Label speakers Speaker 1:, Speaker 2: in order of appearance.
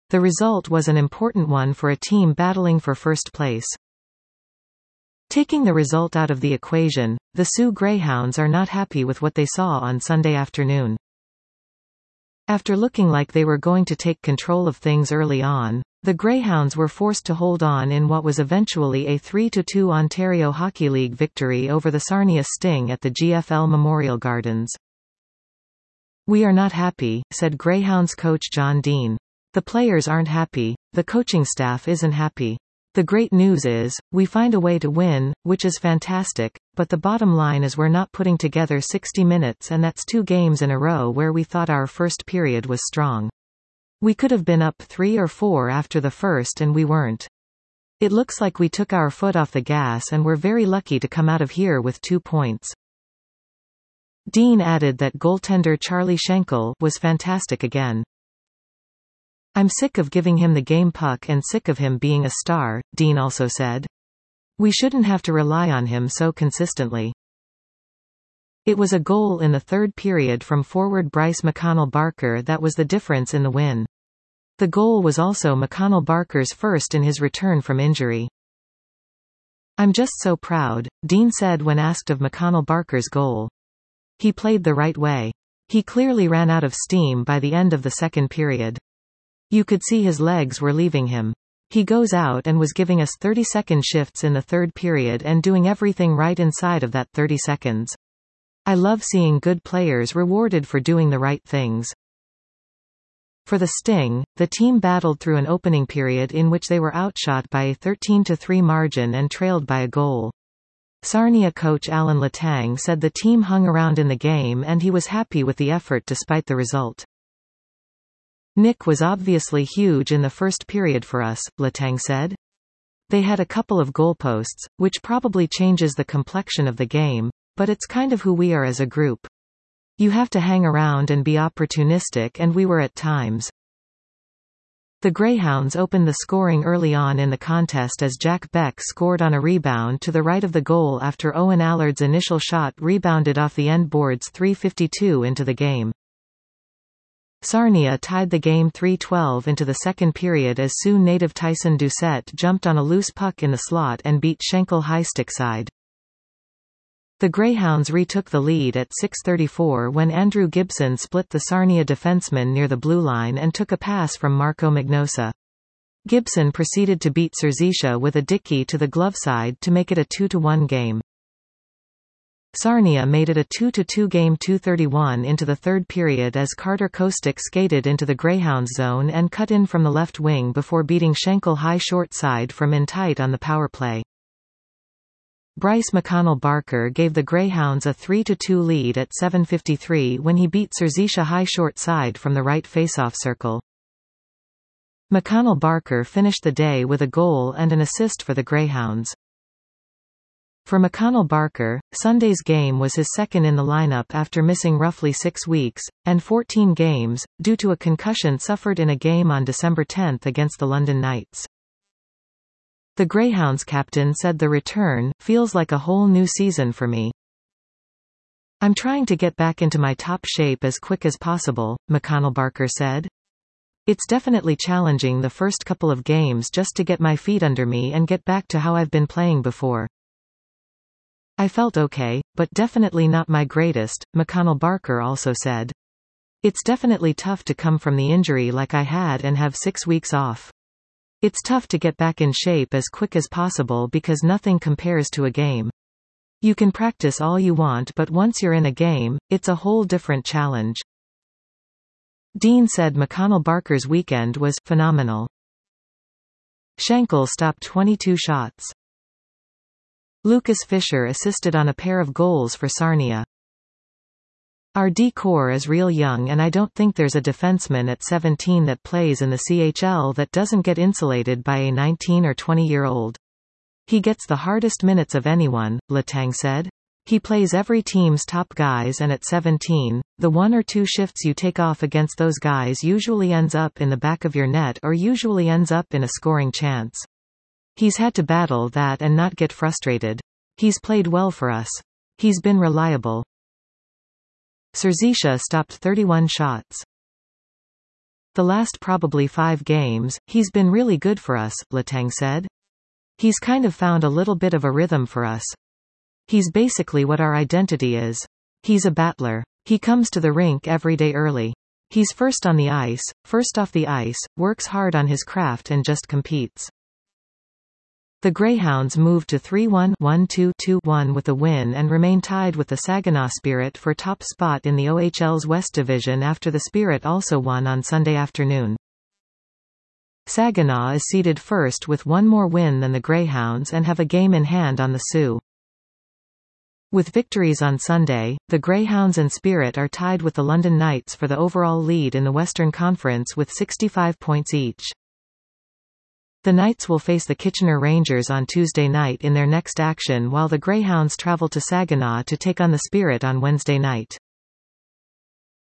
Speaker 1: The result was an important one for a team battling for first place. Taking the result out of the equation, the Sioux Greyhounds are not happy with what they saw on Sunday afternoon. After looking like they were going to take control of things early on, the Greyhounds were forced to hold on in what was eventually a 3-2 Ontario Hockey League victory over the Sarnia Sting at the GFL Memorial Gardens. "We are not happy," said Greyhounds coach John Dean. "The players aren't happy, the coaching staff isn't happy. The great news is, we find a way to win, which is fantastic, but the bottom line is we're not putting together 60 minutes, and that's 2 games in a row where we thought our first period was strong. We could have been up 3 or 4 after the first and we weren't. It looks like we took our foot off the gas and we're very lucky to come out of here with 2 points." Dean added that goaltender Charlie Schenkel was fantastic again. "I'm sick of giving him the game puck and sick of him being a star," Dean also said. "We shouldn't have to rely on him so consistently." It was a goal in the third period from forward Bryce McConnell-Barker that was the difference in the win. The goal was also McConnell-Barker's first in his return from injury. "I'm just so proud," Dean said when asked of McConnell-Barker's goal. "He played the right way. He clearly ran out of steam by the end of the second period. You could see his legs were leaving him. He goes out and was giving us 30-second shifts in the third period and doing everything right inside of that 30 seconds. I love seeing good players rewarded for doing the right things." For the Sting, the team battled through an opening period in which they were outshot by a 13-3 margin and trailed by a goal. Sarnia coach Alan Letang said the team hung around in the game and he was happy with the effort despite the result. "Nick was obviously huge in the first period for us," Letang said. "They had a couple of goalposts, which probably changes the complexion of the game, but it's kind of who we are as a group. You have to hang around and be opportunistic, and we were at times." The Greyhounds opened the scoring early on in the contest as Jack Beck scored on a rebound to the right of the goal after Owen Allard's initial shot rebounded off the end boards 3:52 into the game. Sarnia tied the game 3:12 into the second period as Sioux native Tyson Doucette jumped on a loose puck in the slot and beat Schenkel high stick side. The Greyhounds retook the lead at 6:34 when Andrew Gibson split the Sarnia defenseman near the blue line and took a pass from Marco Magnosa. Gibson proceeded to beat Serzisha with a dickey to the glove side to make it a 2-1 game. Sarnia made it a 2-2 game 2:31 into the third period as Carter Kostic skated into the Greyhounds zone and cut in from the left wing before beating Schenkel high short side from in tight on the power play. Bryce McConnell-Barker gave the Greyhounds a 3-2 lead at 7:53 when he beat Serzisha high short side from the right faceoff circle. McConnell-Barker finished the day with a goal and an assist for the Greyhounds. For McConnell-Barker, Sunday's game was his second in the lineup after missing roughly 6 weeks, and 14 games, due to a concussion suffered in a game on December 10 against the London Knights. The Greyhounds captain said the return feels like a whole new season for me. "I'm trying to get back into my top shape as quick as possible," McConnell-Barker said. "It's definitely challenging the first couple of games just to get my feet under me and get back to how I've been playing before. I felt okay, but definitely not my greatest," McConnell-Barker also said. "It's definitely tough to come from the injury like I had and have 6 weeks off. It's tough to get back in shape as quick as possible because nothing compares to a game. You can practice all you want, but once you're in a game, it's a whole different challenge." Dean said McConnell-Barker's weekend was phenomenal. Schenkel stopped 22 shots. Lucas Fisher assisted on a pair of goals for Sarnia. "Our D-core is real young and I don't think there's a defenseman at 17 that plays in the CHL that doesn't get insulated by a 19 or 20-year-old. He gets the hardest minutes of anyone," Letang said. "He plays every team's top guys and at 17, the 1 or 2 shifts you take off against those guys usually ends up in the back of your net or usually ends up in a scoring chance. He's had to battle that and not get frustrated. He's played well for us. He's been reliable." Serzisha stopped 31 shots. The last probably 5 games, he's been really good for us, Letang said. He's kind of found a little bit of a rhythm for us. He's basically what our identity is. He's a battler. He comes to the rink every day early. He's first on the ice, first off the ice, works hard on his craft and just competes. The Greyhounds moved to 3-1, 1-2, 2-1 with the win and remain tied with the Saginaw Spirit for top spot in the OHL's West Division after the Spirit also won on Sunday afternoon. Saginaw is seeded first with one more win than the Greyhounds and have a game in hand on the Sioux. With victories on Sunday, the Greyhounds and Spirit are tied with the London Knights for the overall lead in the Western Conference with 65 points each. The Knights will face the Kitchener Rangers on Tuesday night in their next action while the Greyhounds travel to Saginaw to take on the Spirit on Wednesday night.